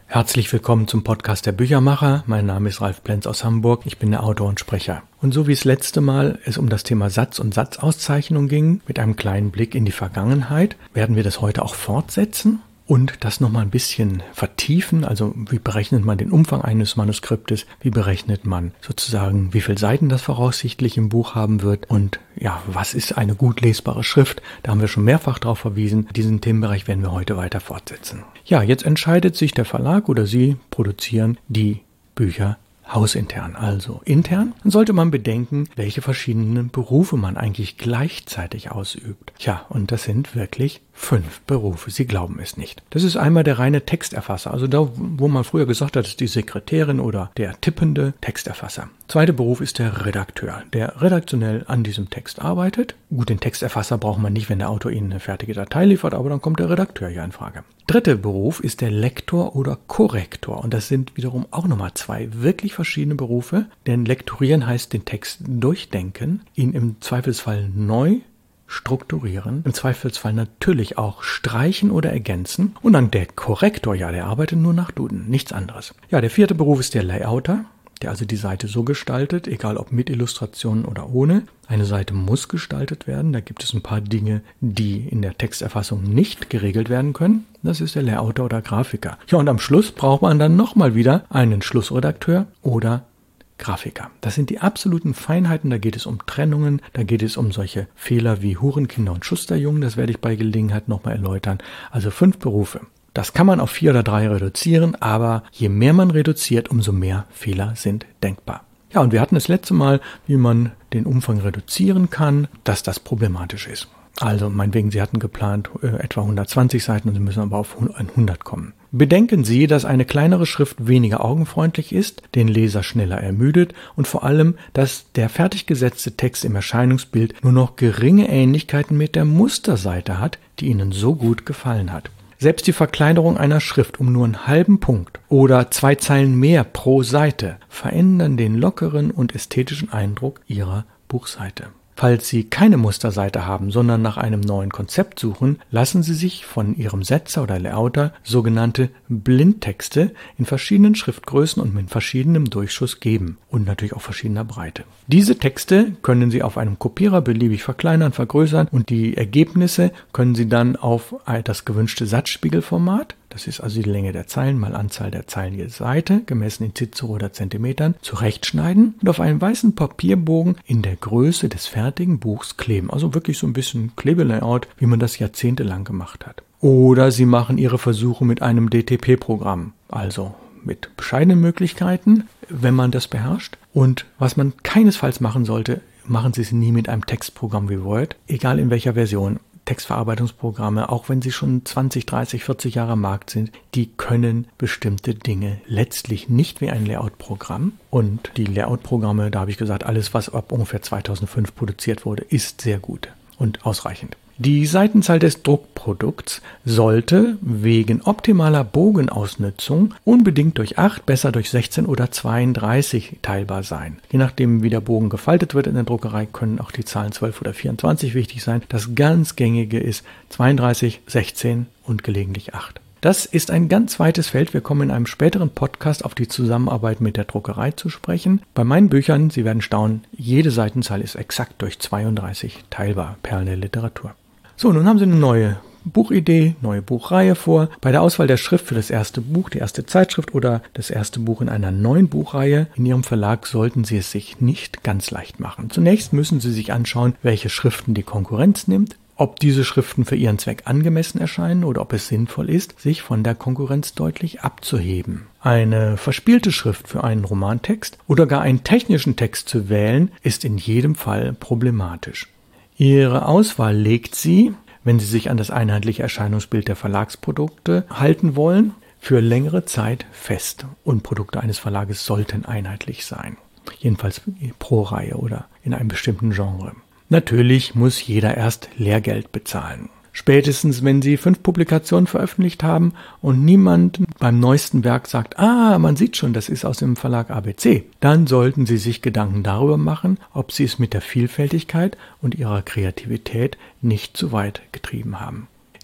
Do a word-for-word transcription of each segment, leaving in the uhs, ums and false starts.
Herzlich willkommen zum Podcast der Büchermacher. Mein Name ist Ralf Plenz aus Hamburg. Ich bin der Autor und Sprecher. Und so wie es letzte Mal es um das Thema Satz und Satzauszeichnung ging, mit einem kleinen Blick in die Vergangenheit, werden wir das heute auch fortsetzen und das nochmal ein bisschen vertiefen. Also wie berechnet man den Umfang eines Manuskriptes? Wie berechnet man sozusagen, wie viele Seiten das voraussichtlich im Buch haben wird? Und ja, was ist eine gut lesbare Schrift? Da haben wir schon mehrfach darauf verwiesen. Diesen Themenbereich werden wir heute weiter fortsetzen. Ja, jetzt entscheidet sich der Verlag oder Sie produzieren die Bücher hausintern, also intern. Dann sollte man bedenken, welche verschiedenen Berufe man eigentlich gleichzeitig ausübt. Tja, und das sind wirklich fünf Berufe. Sie glauben es nicht. Das ist einmal der reine Texterfasser, also da, wo man früher gesagt hat, das ist die Sekretärin oder der tippende Texterfasser. Zweiter Beruf ist der Redakteur, der redaktionell an diesem Text arbeitet. Gut, den Texterfasser braucht man nicht, wenn der Autor Ihnen eine fertige Datei liefert, aber dann kommt der Redakteur ja in Frage. Dritter Beruf ist der Lektor oder Korrektor und das sind wiederum auch nochmal zwei wirklich verschiedene Berufe, denn lektorieren heißt den Text durchdenken, ihn im Zweifelsfall neu strukturieren, im Zweifelsfall natürlich auch streichen oder ergänzen und dann der Korrektor, ja, der arbeitet nur nach Duden, nichts anderes. Ja, der vierte Beruf ist der Layouter, der also die Seite so gestaltet, egal ob mit Illustrationen oder ohne. Eine Seite muss gestaltet werden, da gibt es ein paar Dinge, die in der Texterfassung nicht geregelt werden können. Das ist der Layouter oder Grafiker. Ja, und am Schluss braucht man dann nochmal wieder einen Schlussredakteur oder Grafiker. Das sind die absoluten Feinheiten, da geht es um Trennungen, da geht es um solche Fehler wie Hurenkinder und Schusterjungen, das werde ich bei Gelegenheit nochmal erläutern. Also fünf Berufe. Das kann man auf vier oder drei reduzieren, aber je mehr man reduziert, umso mehr Fehler sind denkbar. Ja, und wir hatten das letzte Mal, wie man den Umfang reduzieren kann, dass das problematisch ist. Also meinetwegen, Sie hatten geplant äh, etwa hundertzwanzig Seiten und Sie müssen aber auf hundert kommen. Bedenken Sie, dass eine kleinere Schrift weniger augenfreundlich ist, den Leser schneller ermüdet und vor allem, dass der fertig gesetzte Text im Erscheinungsbild nur noch geringe Ähnlichkeiten mit der Musterseite hat, die Ihnen so gut gefallen hat. Selbst die Verkleinerung einer Schrift um nur einen halben Punkt oder zwei Zeilen mehr pro Seite verändern den lockeren und ästhetischen Eindruck Ihrer Buchseite. Falls Sie keine Musterseite haben, sondern nach einem neuen Konzept suchen, lassen Sie sich von Ihrem Setzer oder Layouter sogenannte Blindtexte in verschiedenen Schriftgrößen und mit verschiedenem Durchschuss geben und natürlich auch verschiedener Breite. Diese Texte können Sie auf einem Kopierer beliebig verkleinern, vergrößern und die Ergebnisse können Sie dann auf das gewünschte Satzspiegelformat, das ist also die Länge der Zeilen mal Anzahl der Zeilen je Seite, gemessen in Cicero oder Zentimetern, zurechtschneiden und auf einen weißen Papierbogen in der Größe des fertigen Buchs kleben. Also wirklich so ein bisschen Klebelayout, wie man das jahrzehntelang gemacht hat. Oder Sie machen Ihre Versuche mit einem D T P-Programm, also mit bescheidenen Möglichkeiten, wenn man das beherrscht. Und was man keinesfalls machen sollte, machen Sie es nie mit einem Textprogramm wie Word, egal in welcher Version. Textverarbeitungsprogramme, auch wenn sie schon zwanzig, dreißig, vierzig Jahre am Markt sind, die können bestimmte Dinge letztlich nicht wie ein Layout-Programm. Und die Layout-Programme, da habe ich gesagt, alles, was ab ungefähr zweitausendfünf produziert wurde, ist sehr gut und ausreichend. Die Seitenzahl des Druckprodukts sollte wegen optimaler Bogenausnutzung unbedingt durch acht, besser durch sechzehn oder zweiunddreißig teilbar sein. Je nachdem, wie der Bogen gefaltet wird in der Druckerei, können auch die Zahlen zwölf oder vierundzwanzig wichtig sein. Das ganz gängige ist zweiunddreißig, sechzehn und gelegentlich acht. Das ist ein ganz weites Feld. Wir kommen in einem späteren Podcast auf die Zusammenarbeit mit der Druckerei zu sprechen. Bei meinen Büchern, Sie werden staunen, jede Seitenzahl ist exakt durch zweiunddreißig teilbar. Perlen der Literatur. So, nun haben Sie eine neue Buchidee, neue Buchreihe vor. Bei der Auswahl der Schrift für das erste Buch, die erste Zeitschrift oder das erste Buch in einer neuen Buchreihe in Ihrem Verlag sollten Sie es sich nicht ganz leicht machen. Zunächst müssen Sie sich anschauen, welche Schriften die Konkurrenz nimmt, ob diese Schriften für Ihren Zweck angemessen erscheinen oder ob es sinnvoll ist, sich von der Konkurrenz deutlich abzuheben. Eine verspielte Schrift für einen Romantext oder gar einen technischen Text zu wählen, ist in jedem Fall problematisch. Ihre Auswahl legt Sie, wenn Sie sich an das einheitliche Erscheinungsbild der Verlagsprodukte halten wollen, für längere Zeit fest. Und Produkte eines Verlages sollten einheitlich sein. Jedenfalls pro Reihe oder in einem bestimmten Genre. Natürlich muss jeder erst Lehrgeld bezahlen. Spätestens, wenn Sie fünf Publikationen veröffentlicht haben und niemand beim neuesten Werk sagt, ah, man sieht schon, das ist aus dem Verlag A B C, dann sollten Sie sich Gedanken darüber machen, ob Sie es mit der Vielfältigkeit und Ihrer Kreativität nicht zu weit getrieben haben.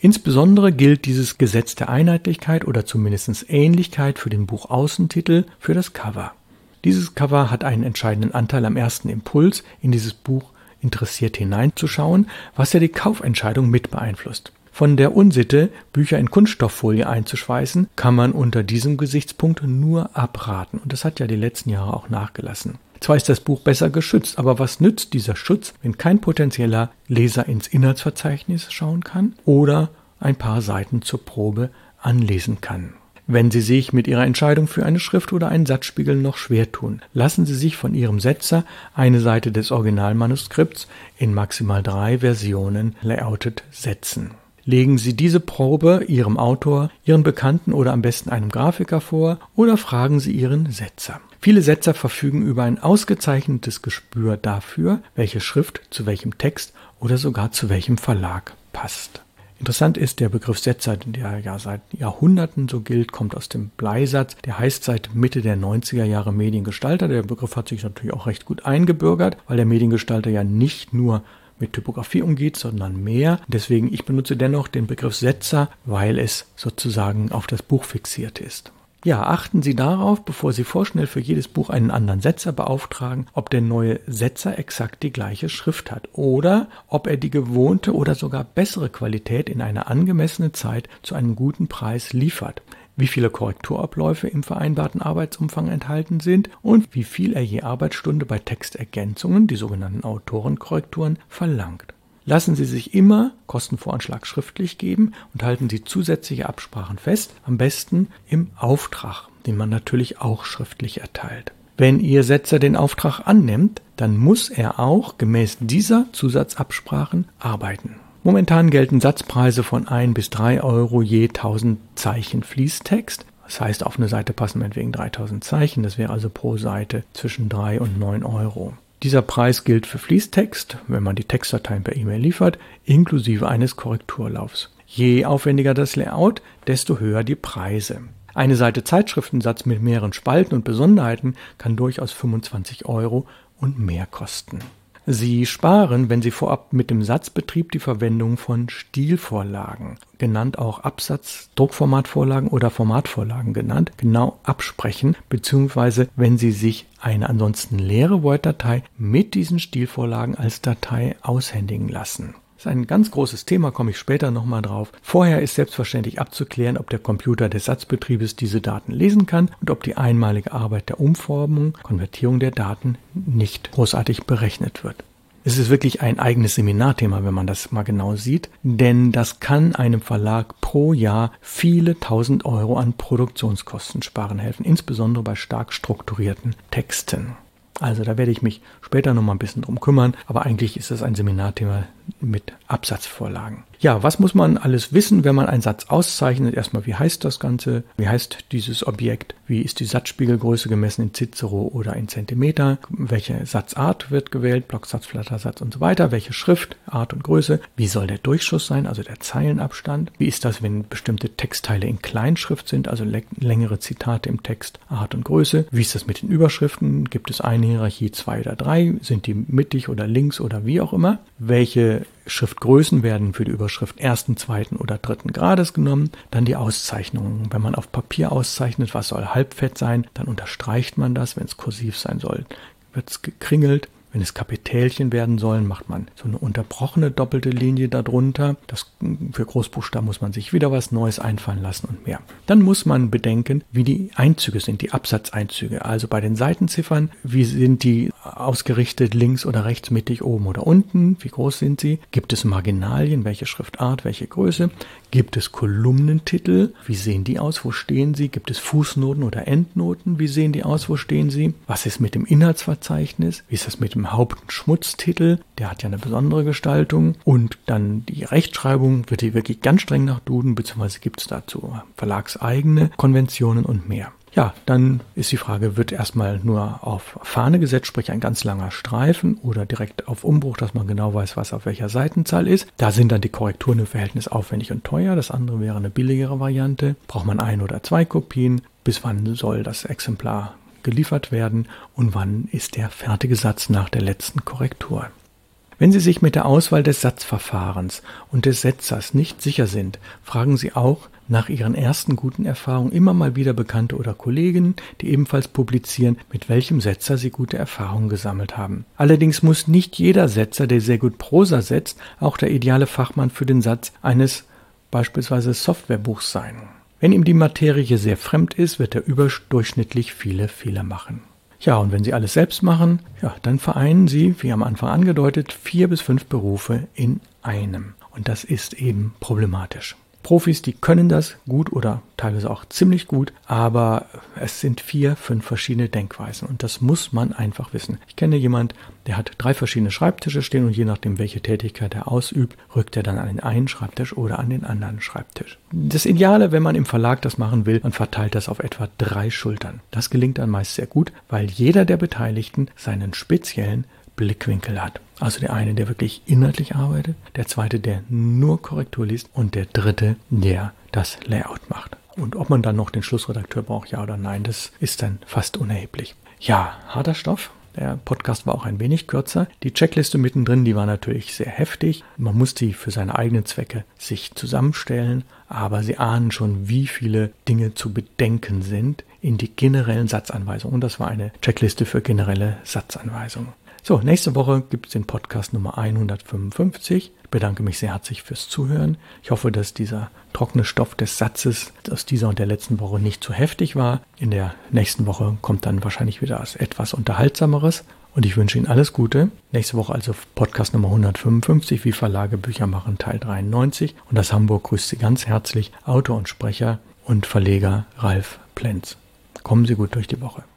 Insbesondere gilt dieses Gesetz der Einheitlichkeit oder zumindest Ähnlichkeit für den Buchaußentitel für das Cover. Dieses Cover hat einen entscheidenden Anteil am ersten Impuls, in dieses Buch interessiert hineinzuschauen, was ja die Kaufentscheidung mit beeinflusst. Von der Unsitte, Bücher in Kunststofffolie einzuschweißen, kann man unter diesem Gesichtspunkt nur abraten. Und das hat ja die letzten Jahre auch nachgelassen. Zwar ist das Buch besser geschützt, aber was nützt dieser Schutz, wenn kein potenzieller Leser ins Inhaltsverzeichnis schauen kann oder ein paar Seiten zur Probe anlesen kann? Wenn Sie sich mit Ihrer Entscheidung für eine Schrift oder einen Satzspiegel noch schwer tun, lassen Sie sich von Ihrem Setzer eine Seite des Originalmanuskripts in maximal drei Versionen layoutet setzen. Legen Sie diese Probe Ihrem Autor, Ihren Bekannten oder am besten einem Grafiker vor oder fragen Sie Ihren Setzer. Viele Setzer verfügen über ein ausgezeichnetes Gespür dafür, welche Schrift zu welchem Text oder sogar zu welchem Verlag passt. Interessant ist, der Begriff Setzer, der ja seit Jahrhunderten so gilt, kommt aus dem Bleisatz. Der heißt seit Mitte der neunziger Jahre Mediengestalter. Der Begriff hat sich natürlich auch recht gut eingebürgert, weil der Mediengestalter ja nicht nur mit Typografie umgeht, sondern mehr. Deswegen, ich benutze dennoch den Begriff Setzer, weil es sozusagen auf das Buch fixiert ist. Ja, achten Sie darauf, bevor Sie vorschnell für jedes Buch einen anderen Setzer beauftragen, ob der neue Setzer exakt die gleiche Schrift hat oder ob er die gewohnte oder sogar bessere Qualität in einer angemessenen Zeit zu einem guten Preis liefert, wie viele Korrekturabläufe im vereinbarten Arbeitsumfang enthalten sind und wie viel er je Arbeitsstunde bei Textergänzungen, die sogenannten Autorenkorrekturen, verlangt. Lassen Sie sich immer Kostenvoranschlag schriftlich geben und halten Sie zusätzliche Absprachen fest, am besten im Auftrag, den man natürlich auch schriftlich erteilt. Wenn Ihr Setzer den Auftrag annimmt, dann muss er auch gemäß dieser Zusatzabsprachen arbeiten. Momentan gelten Satzpreise von ein bis drei Euro je tausend Zeichen Fließtext. Das heißt, auf eine Seite passen meinetwegen dreitausend Zeichen, das wäre also pro Seite zwischen drei und neun Euro. Dieser Preis gilt für Fließtext, wenn man die Textdateien per E-Mail liefert, inklusive eines Korrekturlaufs. Je aufwendiger das Layout, desto höher die Preise. Eine Seite Zeitschriftensatz mit mehreren Spalten und Besonderheiten kann durchaus fünfundzwanzig Euro und mehr kosten. Sie sparen, wenn Sie vorab mit dem Satzbetrieb die Verwendung von Stilvorlagen, genannt auch Absatz-, Druckformatvorlagen oder Formatvorlagen genannt, genau absprechen, beziehungsweise wenn Sie sich eine ansonsten leere Word-Datei mit diesen Stilvorlagen als Datei aushändigen lassen. Das ist ein ganz großes Thema, komme ich später nochmal drauf. Vorher ist selbstverständlich abzuklären, ob der Computer des Satzbetriebes diese Daten lesen kann und ob die einmalige Arbeit der Umformung, Konvertierung der Daten nicht großartig berechnet wird. Es ist wirklich ein eigenes Seminarthema, wenn man das mal genau sieht, denn das kann einem Verlag pro Jahr viele tausend Euro an Produktionskosten sparen helfen, insbesondere bei stark strukturierten Texten. Also da werde ich mich später noch mal ein bisschen drum kümmern, aber eigentlich ist das ein Seminarthema mit Absatzvorlagen. Ja, was muss man alles wissen, wenn man einen Satz auszeichnet? Erstmal, wie heißt das Ganze? Wie heißt dieses Objekt? Wie ist die Satzspiegelgröße gemessen in Cicero oder in Zentimeter? Welche Satzart wird gewählt? Blocksatz, Flattersatz und so weiter. Welche Schrift, Art und Größe? Wie soll der Durchschuss sein, also der Zeilenabstand? Wie ist das, wenn bestimmte Textteile in Kleinschrift sind, also längere Zitate im Text, Art und Größe? Wie ist das mit den Überschriften? Gibt es eine Hierarchie, zwei oder drei? Sind die mittig oder links oder wie auch immer? Welche Schriftgrößen werden für die Überschrift ersten, zweiten oder dritten Grades genommen. Dann die Auszeichnungen. Wenn man auf Papier auszeichnet, was soll halbfett sein, dann unterstreicht man das. Wenn es kursiv sein soll, wird es gekringelt. Wenn es Kapitälchen werden sollen, macht man so eine unterbrochene doppelte Linie darunter. Das, für Großbuchstaben muss man sich wieder was Neues einfallen lassen und mehr. Dann muss man bedenken, wie die Einzüge sind, die Absatzeinzüge. Also bei den Seitenziffern, wie sind die ausgerichtet, links oder rechts, mittig, oben oder unten? Wie groß sind sie? Gibt es Marginalien? Welche Schriftart? Welche Größe? Gibt es Kolumnentitel? Wie sehen die aus? Wo stehen sie? Gibt es Fußnoten oder Endnoten? Wie sehen die aus? Wo stehen sie? Was ist mit dem Inhaltsverzeichnis? Wie ist das mit dem Haupt- und Schmutztitel? Der hat ja eine besondere Gestaltung. Und dann die Rechtschreibung, wird die wirklich ganz streng nach Duden, beziehungsweise gibt es dazu verlagseigene Konventionen und mehr. Ja, dann ist die Frage, wird erstmal nur auf Fahne gesetzt, sprich ein ganz langer Streifen oder direkt auf Umbruch, dass man genau weiß, was auf welcher Seitenzahl ist. Da sind dann die Korrekturen im Verhältnis aufwendig und teuer. Das andere wäre eine billigere Variante. Braucht man ein oder zwei Kopien? Bis wann soll das Exemplar geliefert werden? Und wann ist der fertige Satz nach der letzten Korrektur? Wenn Sie sich mit der Auswahl des Satzverfahrens und des Setzers nicht sicher sind, fragen Sie auch nach Ihren ersten guten Erfahrungen immer mal wieder Bekannte oder Kollegen, die ebenfalls publizieren, mit welchem Setzer sie gute Erfahrungen gesammelt haben. Allerdings muss nicht jeder Setzer, der sehr gut Prosa setzt, auch der ideale Fachmann für den Satz eines beispielsweise Softwarebuchs sein. Wenn ihm die Materie sehr fremd ist, wird er überdurchschnittlich viele Fehler machen. Ja, und wenn Sie alles selbst machen, ja, dann vereinen Sie, wie am Anfang angedeutet, vier bis fünf Berufe in einem. Und das ist eben problematisch. Profis, die können das gut oder teilweise auch ziemlich gut, aber es sind vier, fünf verschiedene Denkweisen und das muss man einfach wissen. Ich kenne jemanden, der hat drei verschiedene Schreibtische stehen und je nachdem, welche Tätigkeit er ausübt, rückt er dann an den einen Schreibtisch oder an den anderen Schreibtisch. Das Ideale, wenn man im Verlag das machen will, man verteilt das auf etwa drei Schultern. Das gelingt dann meist sehr gut, weil jeder der Beteiligten seinen speziellen Blickwinkel hat. Also der eine, der wirklich inhaltlich arbeitet, der zweite, der nur Korrektur liest und der dritte, der das Layout macht. Und ob man dann noch den Schlussredakteur braucht, ja oder nein, das ist dann fast unerheblich. Ja, harter Stoff. Der Podcast war auch ein wenig kürzer. Die Checkliste mittendrin, die war natürlich sehr heftig. Man muss die für seine eigenen Zwecke sich zusammenstellen, aber Sie ahnen schon, wie viele Dinge zu bedenken sind in die generellen Satzanweisungen. Und das war eine Checkliste für generelle Satzanweisungen. So, nächste Woche gibt es den Podcast Nummer hundertfünfundfünfzig. Ich bedanke mich sehr herzlich fürs Zuhören. Ich hoffe, dass dieser trockene Stoff des Satzes aus dieser und der letzten Woche nicht zu heftig war. In der nächsten Woche kommt dann wahrscheinlich wieder etwas Unterhaltsameres. Und ich wünsche Ihnen alles Gute. Nächste Woche also Podcast Nummer hundertfünfundfünfzig, wie Verlage Bücher machen, Teil dreiundneunzig. Und aus Hamburg grüßt Sie ganz herzlich Autor und Sprecher und Verleger Ralf Plenz. Kommen Sie gut durch die Woche.